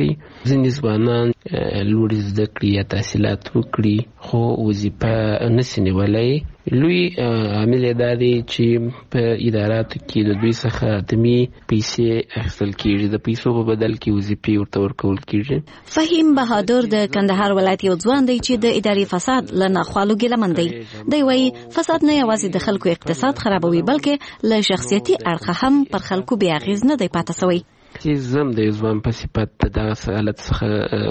کوي. ځینې ځوانان لوړې زده کړې یا تحصیلات وکړي خو وظیفه نشي نیولی. لوی عامل دا دی چې په اداراتو کې د دوی څخه اتمی پیسې اخیستل کېږي، د پیسو په بدل کې وظیفې ورته ورکول کېږي. فهیم بهادر د کندهار ولایت یو ځوان دی چې د اداري فساد له ناخوالو ګیلمن دی. دی وایي فساد نه یوازې د خلکو اقتصاد خرابوي بلکې له شخصیتي اړخه هم پر خلکو بې اغېز نه دی پاتې سوی. چې زم د ځوان په صفت دغه حالت څخه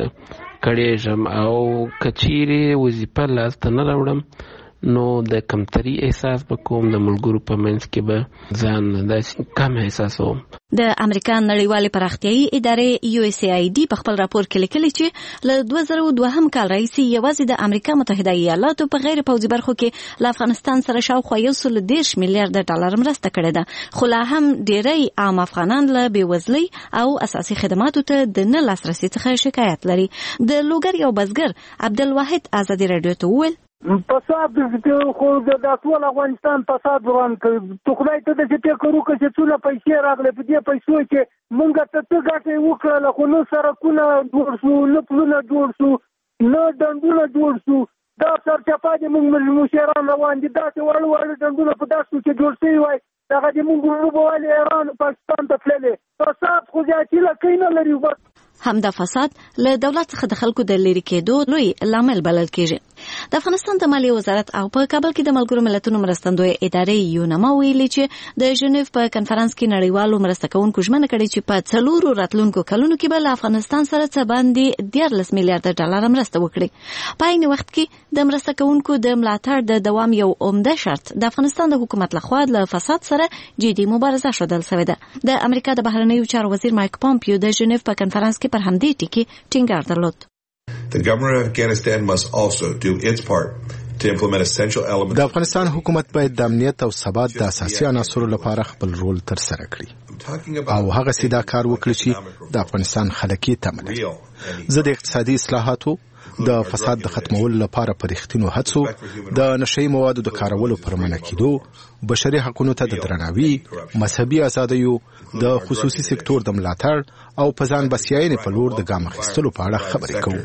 کړېږم او که چیرې وظیفه لاسته نه راوړم نو د کمتري احساس به کوم، د ملګرو په منځ کې به ځان داسې کم احساسوم. د امریکا نړیوالې پراختیایي ادارې USAID په خپل راپور کې لیکلي چې له 2002 کال راهیسې یوازې د امریکا متحده ایالاتو په غیر پوځي برخو کې له افغانستان سره شاوخوا 110 میلیارډ ډالر مرسته کړې ده، خو لا هم ډېری عام افغانان له بېوزلۍ او اساسي خدماتو ته د نه لاسرسي څخه شکایت لري. د لوګر یو بزګر عبدالواحد ازادي رادیو ته وویل فساد خو د ټول افغانستان فساد روان کوي. ته خدای ته د فکر وکړو چې څونه پیسې راغلي، په دې پیسو کې مونږ ته څه ګټه وکړه، خو نو سرکونه جوړ شو، نه پلونه جوړ شو، نه ډنډونه جوړ شو. دا سرچپه دي مونږ مشران روان دي، داسې وړ ډنډونه په داسو کې جوړ شوي وای، دغه دې مونږ وبوالي ایران پاکستان ته تللې. فساد خو ځاتي لکه نه لري. همدا فساد له دولت څخه د خلکو د لری کېدو لوی لامل بلل کېږي. د افغانستان د مالیې وزارت او په کابل کې د ملګرو ملتونو مرستندوی ادارې یونما ویلي چې د ژنیو په کنفرانس کې نړیوالو مرسته کوونکو ژمنه کړې چې په 4 راتلونکو کلونو کې به له افغانستان سره څه باندې 13 میلیارډ ډالر مرسته وکړي. په عین وخت کې د مرسته کوونکو د ملاتړ د دوام یو عمده شرط د افغانستان د حکومت لخوا له فساد سره جدي مبارزه شودل شوې ده. د امریکا د بهرنیو چارو وزیر مایک پامپیو د ژنیو په کنفرانس کې پر همدې ټکي ټینګار درلود. The government of Afghanistan must also do its part to implement essential elements. د افغانستان حکومت باید د امنیت او ثبات د اساسي عناصرو لپاره خپل رول ترسره کړي او هغه سیده کار وکړي چې د افغانستان خلکي تمه لري. زه د اقتصادي اصلاحاتو، د فساد د ختمولو لپاره پر رښتینو هڅو، د نشئی موادو د کارولو پر منع کېدو، بشري حقوقو ته د درناوي، مذهبي ازادیو، د خصوصي سکتور د ملاتړ او په ځان بسیاینې په لور د ګام اخیستلو په اړه خبرې کوو.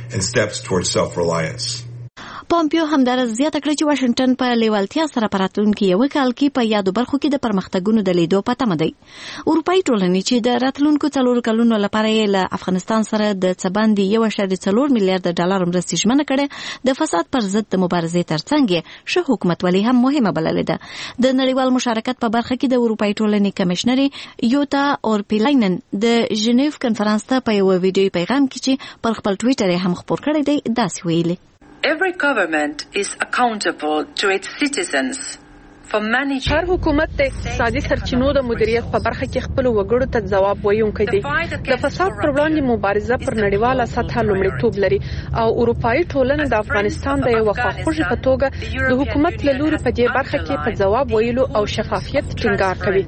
پامپیو همدارس زیاته کړې چې واشنگټن په لیوالتیا سره په راتلونکي یو کال کې په یادو برخو کې د پرمختګونو د لیدو په تمه دی. اروپایي ټولنې چې د راتلونکو 4 کلونو لپاره یې له افغانستان سره د څه باندې 1.4 میلیارډ ډالر مرستې ژمنه کړې، د فساد پر ضد د مبارزې ترڅنګ ښه حکومتولي هم مهمه بللې ده. د نړیوال مشارکت په برخه کې د اروپایي ټولنې کمشنري یوتا اورپیلاینن د ژنیو کنفرانس ته په یو ویډیو پیغام کې چې پر خپل ټویټر یې هم خپور کړی دی داسې ویلي: Every government is accountable to its citizens. هر حکومت د اقتصادي سرچینو د مدیریت په برخه کې خپل وګړو ته ځواب ویونکی دی. د فساد پر وړاندې مبارزه پر نړیواله سطح لومړیتوب لري او اروپایي ټولنه د افغانستان د یو خواخوږي په توګه د حکومت له لوري په دې برخه کې په ځواب ویلو او شفافیت ټینګار کوي.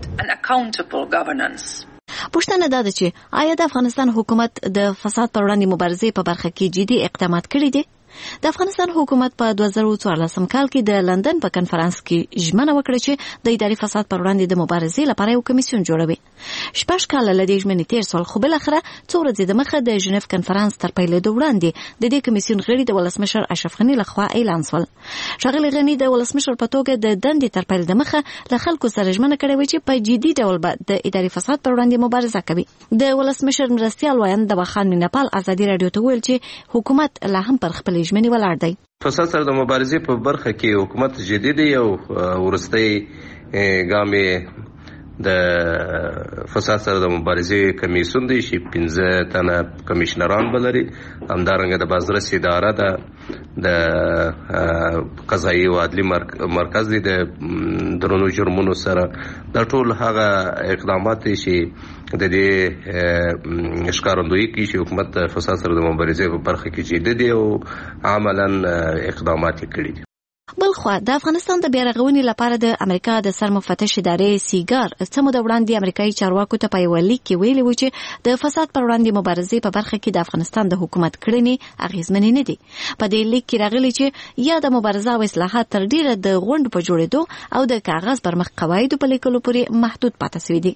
پوښتنه دا ده چې آیا د افغانستان حکومت د فساد پر وړاندې مبارزې په برخه کې جدي اقدامات کړي دي؟ د افغانستان حکومت په 2014 کال کې د لندن په کنفرانس کې ژمنه وکړه چې د اداري فساد پر وړاندې د مبارزې لپاره یو کمیسیون جوړوي. 6 کاله له دې ژمنې تیر شول، خو بل اخره 2 ورځې دمخه د ژنیو کنفرانس تر پیلېدو وړاندې د دې کمیسیون غړي د ولسمشر اشرف غني لخوا اعلان شول. ښاغلي غني د ولسمشر په توګه د دندې تر پیل دمخه له خلکو سره ژمنه کړې و چې په جدي ډول به د اداري فساد پر وړاندې مبارزه کوي. د ولسمشر مرستیال وایند د خان مینپال ازادي رادیو ته ویل چې حکومت لا هم پر خپل ژمنې ولاړ دی. فساد سره د مبارزې په برخه کې حکومت جدي دی او ورستۍ ګام د فساد سره د مبارزې کمیسیون دی چې 15 تنه کمشنران بلري. همدارنګه د بازرسي اداره ده، د قضایي او عدلي مرکز دی، د درنو جرمونو سره د ټول هغه اقدامات چې د دې ښکارندویي کوي چې حکومت فساد سره د مبارزې په برخه کې جدي دی او عملاً اقدامات کړي دي. بلخوا د افغانستان د بیارغونې لپاره د امریکا د سرمفتش ادارې سیګار څه موده وړاندې امریکایي چارواکو ته په یو لیک کې ویلي و چې د فساد پر وړاندې مبارزې په برخه کې د افغانستان د حکومت کړنې اغیزمنې نه دي. په دې لیک کې راغلي چې یا د مبارزه او اصلاحات تر ډیره د غونډو په جوړېدو او د کاغذ پر مخ قواعدو په لیکلو پورې محدود پاتې شوي دي.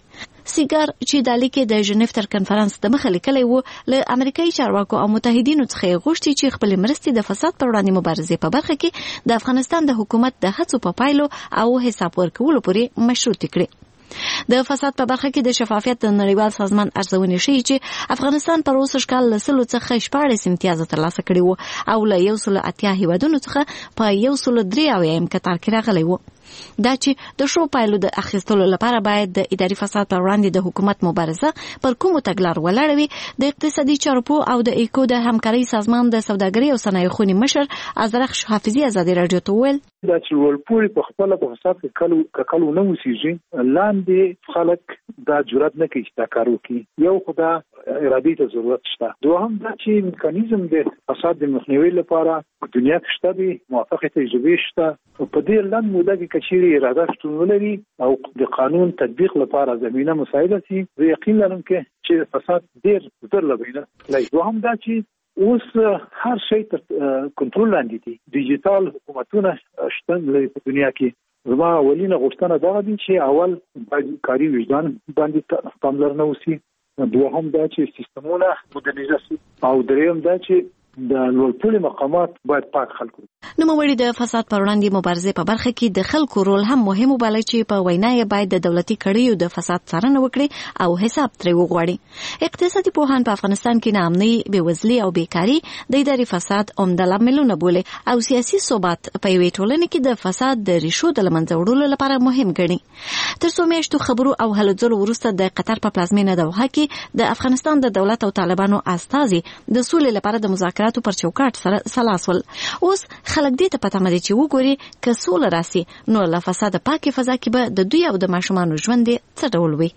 سیګار چې د لیکې د ژنیف تر کنفرانس د مخه لیکلی و له امریکایي چارواکو او متحدینو څخه غوښتي چې خپل مرستې د فساد پر وړاندې مبارزې په برخه کې د افغانستان د حکومت د هڅو په پایلو او حساب ورکولو پورې مشروط کړي. د فساد په برخه کې د شفافیت د نړیوال سازمان ارزونې ښیي چې افغانستان پر اوسه کال له 100 څخه 14 امتیاز ترلاسه کړی و او له 180 هیوادونو څخه په 103 کتار کې راغلی و. دا چې د شو پایلو د اخیستلو لپاره باید د اداري فساد پر وړاندې د حکومت مبارزه پر کومو تګلارو ولاړه وي. د اقتصادي چارو او د ایکو د همکارۍ سازمان د سوداګرۍ او صنایع خونې مشر ازرخ حافظي ازادي راډیو ته وویل دا چې ولپوري په خپل په فساد کې کلو نه وسیږي لاندې خلک دا جرأت نه کوي چې دا کار وکړي. یو خدا ارادي ته ضرورت شته. دوهم دا چې میکانیزم د فساد د مخنیوي لپاره دنیا کې شته دي موافقه تجربه شته په دې لاندې موده کې کچېري اراده شتون ولري او د قانون تطبیق لپاره زمينه مساعده شي. زه یقین لرم چې فساد ډېر زر لبینه. دوهم دا چې اوس هر شی تر کنټرول لاندې دي. ډیجیټل حکومتونه شته په دنیا کې. زما اولینه غوښتنه دا ده چې اول باید کاري وجدان باندې پاملرنه وشي. دوهم دا چې سیستمونه مدرنیزه شي او دریم دا چې د لوړپوړي مقامات باید پاک خلکو. نوموړي د فساد پر وړاندې مبارزې په برخه کې د خلکو رول هم مهم وباله چې په وینا یې باید د دولتي کړیو د فساد څارنه وکړي او حساب ترې وغواړي. اقتصادي پوهان په افغانستان کې ناامنۍ، بېوزلي او بیکاري د اداري فساد عمده لاملونه بولي او سیاسي ثبات په یوې ټولنه کې د فساد د ریښو د له منځه وړلو لپاره مهم ګڼي. تر څو میاشتو خبرو او هلو ځلو وروسته د قطر په پلازمینه دوحه کې د افغانستان د دولت او طالبانو استازي د سولې لپاره د مذاکراتو پر چوکاټ سره سلاسول. اوس خلک دې ته پته مده چې وګوري که سوله راسي نو له فساد پاکه فضا کې به د دوی او د ماشومانو ژوند څه ډول وي.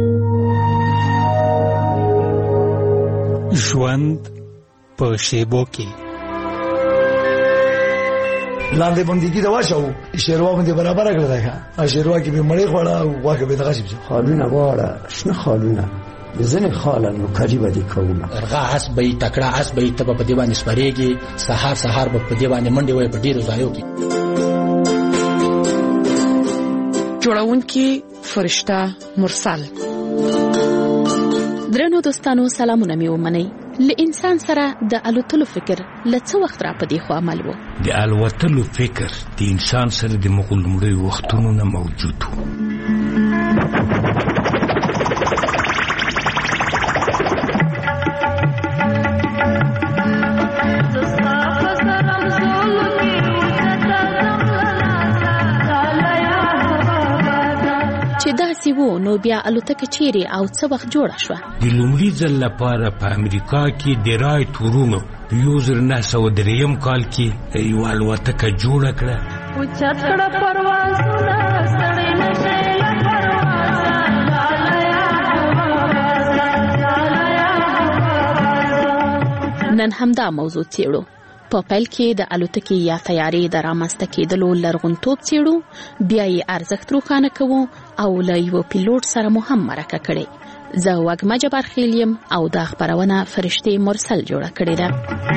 ژوند په شیبو کې لاندې بندګي دا واچو شیروا باندې برابر کړل دا شیروا کې به مړې خوړه او واګه به دغه شي خالونه واړه شنه خالونه ځنه خالن کاری باندې کوم ارغا اس به تکړه اس به تب په دی باندې سپریږي سحر به په دی باندې منډي وای په ډیرو ځایو کې جوړونکي فرشته مرسل. درنو دوستانو سلامونه مې ومنئ. له انسان سره د الوتلو فکر لڅ وخت را پدې خو عمل وو. د الوتلو فکر د انسان سره د مغلمړي وختونو نه موجود وو. داسې وو نو بیا الوتکه چیرې او څه وخت جوړه شوه. د لومړي ځل لپاره په امریکا کې د رایټ ورونو 1903 کال کې یو الوتکه جوړه کړه. اوچت کړه پروازونه ستړي نشي له پروازه. نن همدا موضوع څېړو. په پیل کې د الوتکې یا طیارې د رامنځته کېدلو لرغونتوب څېړو، بیا یې ارزښت روښانه کوو او له یو پیلوټ سره مو هم مرکه کړې. زه وږمه جبارخیل یم او دا خپرونه فرشتې مرسل جوړه کړې ده.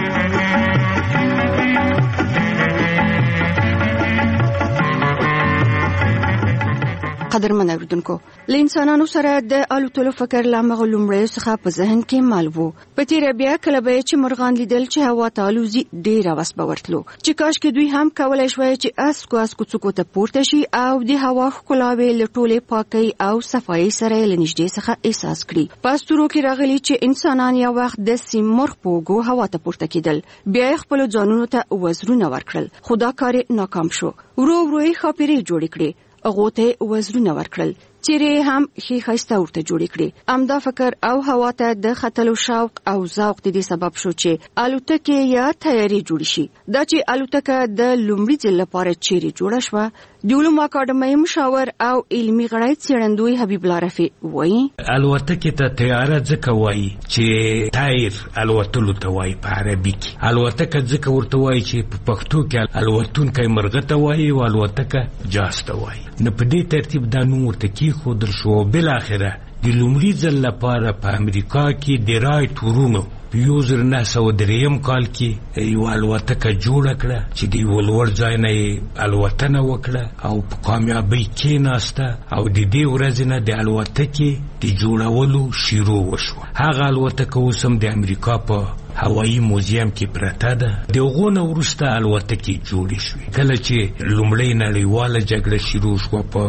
قدرمن اوریدونکو، له انسانانو سره د الوتلو فکر لا مغلومړیو څخه په ذهن کې مال وو. په تیر بیا کله به چې مرغان لیدل چې هوا ته الوزي ډیر واس باورتلو چې کاش کې دوی هم کولای شوی چې اس کو ته پورته شي او د هوا ښکلاوي له ټولې پاکي او صفایي سره لنږدې څخه احساس کړي. پاستورو کې راغلي چې انسانان یو وخت د سیمرغ پوغو هوا ته پورته کېدل، بیا خپل ځانونو ته وزرونه ورکړل، خو دا کار ناکام شو. ورو یې خاپيري جوړ کړي، هغه ته وزرونه ورکړل چیرې هم خیسته ورته جوړ کړي. امدا فکر او هوا ته د خطلو شوق او ذوق د دې سبب شو چې الوتکه یا طیارې جوړ شي. دا چې الوتکه د لومړي ځل لپاره چیرې جوړه شوه، د علومو اکاډمۍ مشاور او علمي غړی څېړندوی حبیب الله رفیع وایي الوتکه ته طیاره ځکه وایي چې طایر الوتلو ته وایي په عربي کې. الوتکه ځکه ورته وایي چې په پښتو کې الوتونکی مرغه ته وایي او الوتکه جاز ته وایي. نو په دې ترتیب دا نوم ورته خودر شو. بل اخره د لومړي ځل لپاره په امریکا کې د رایټ ورونو په 1903 کال کې یو الوتکه جوړه کړه چې د یو لوړ ځای نه الوتنه وکړه او په کامیابۍ کېناسته او د دې ورځې نه د الوتکې د جوړولو شروع وشوه. هغه الوتکه اوس هم د امریکا په هوایي موزیم کې پرته ده. د هغو نه وروسته الوتکې جوړې شوې. کله چې لومړۍ نړیواله جګړه شروع شوه په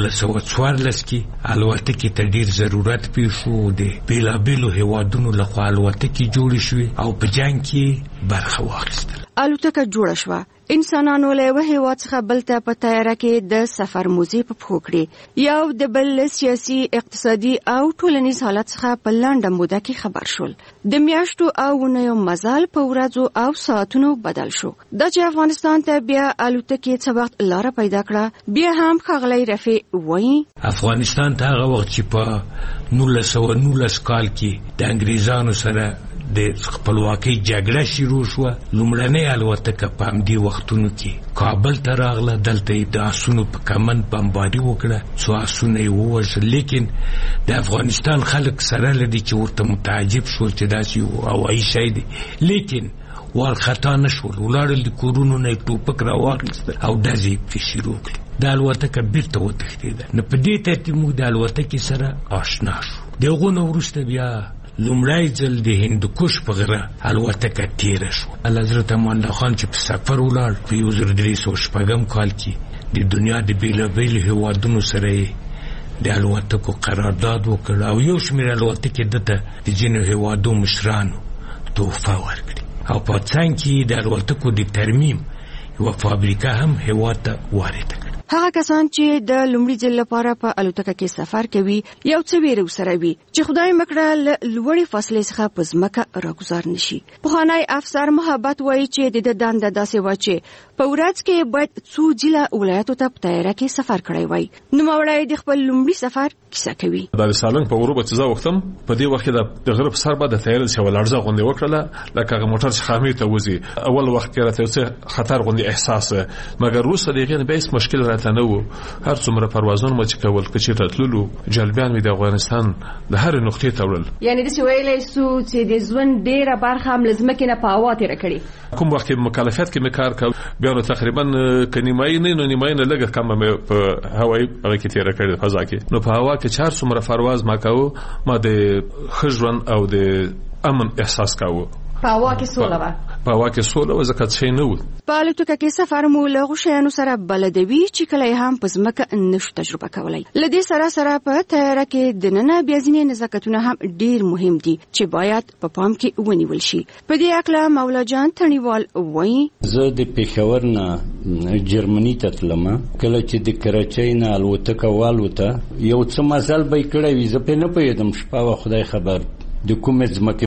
1914 کې الوتکې ته ډېر ضرورت پیښ شو. د بېلابېلو هېوادونو لخوا الوتکې جوړې شوې او په جنګ کې برخه واخیستل. الوتکه جوړه شوه. انسانانو له یو هېواد څخه بل ته په تیاره کې د سفر موزې په پښو کړې. یو د بل سیاسي، اقتصادي او ټولنیز حالت څخه په لنډه موده کې خبر شول. د میاشتو او اونیو مزل په ورځو او ساعتونو بدل شو. دا چې افغانستان ته بیا الوتکې څه وخت لاره پیدا کړه، بیا هم ښاغلی رفیع وایي افغانستان ته هغه وخت چې په 1919 کال کې د انګریزانو سره د خپلواکۍ جګړه شروع شوه، لومړنۍ الوتکه په همدې وختونو کې کابل ته راغله. دلته یې د آسونو په کمند بمباري وکړه، څو آسونه یې ووژل. لیکن د افغانستان خلک سره له دې چې ورته متعجب شول چې داسې یو هوایي شی دی، لیکن وارخطا نه شول. ولاړل د کورونو نه یې ټوپک راواخیستل او ډزې یې پرې شروع کړې. د الوتکه بیرته وتښتېده. نو په دې ترتیب موږ د الوتکې سره آشنا شو. د هغو نه وروسته بیا لومړی ځل د هندوکش په غره الوتکه تیره شوه. حضرت امان الله خان چې په سفر ولاړ په 1306 کال کې د دنیا د بېلابېلو هېوادونو سره یې د الوتکو قرارداد وکړ او یو شمېر الوتکې دته د ځینو هېوادو مشرانو تحفه ورکړي او په څنګ کې د الوتکو د ترمیم یوه فابریکه هم هېواد ته وارده کړه. هغه کسان چې د لومړي ځل لپاره په الوتکه کې سفر کوي یو څه ویره سره وي چې خدای مکړه لوړې فاصلې څخه په ځمکه راګزار نشي. پخوانی افسر محبت وایي چې د دنده داسې و چې په ورځ کې باید څو ځله ولایتو ته په طیاره کې سفر کړی وای. نوموړی د خپل لومړي سفر کیسه کوي. د سالنګ په اروپا چې زه وختم په دې وخت کې د غرب سر باندې طیاره چې ولارځه غونډه وکړه لکه هغه موټر چې خامي ته وځي. اول وخت کې راته څه خطر غونډه احساس مګر روسه دغه به هیڅ مشکل راته نه و. هر څومره پروازونه مو چې کول کچې راتللو جلبیان مې د افغانستان د هر نقطې ته وړل. یعنی د سویلې سو چې د ژوند ډیره برخه هم لزمکه نه په هوا تیر کړی. کوم وخت مکلفیت کې مکار کا بیا نو تقریبا کنیمای نه لګه کم مې په هوایي هغه کې تیر کړی فضا کې. نو په هوا کې 4 څومره پرواز ما کاوه ما د خجرن او د امن احساس کاوه. په هوا کې سوله په هوا کې سوله و زکات شي نه و. په الوتکه کې سفر مو له غشیانو سره بلدوي چې کله هم په ځمکه نشو تجربه کولای. لدې سره په تیاره کې د نن بیا ځینې نزاکتونه هم ډیر مهم دي چې باید په پام کې ونیول شي. په دې اړه مولا جان تڼیوال وایي زه د پېښور نه جرمني ته تلم. کله چې د کراچۍ نه الوتکه والوته یو څه مزل به کړی وي زه په نه پوهېدم. شپه خدای خبر د کومې ځمکې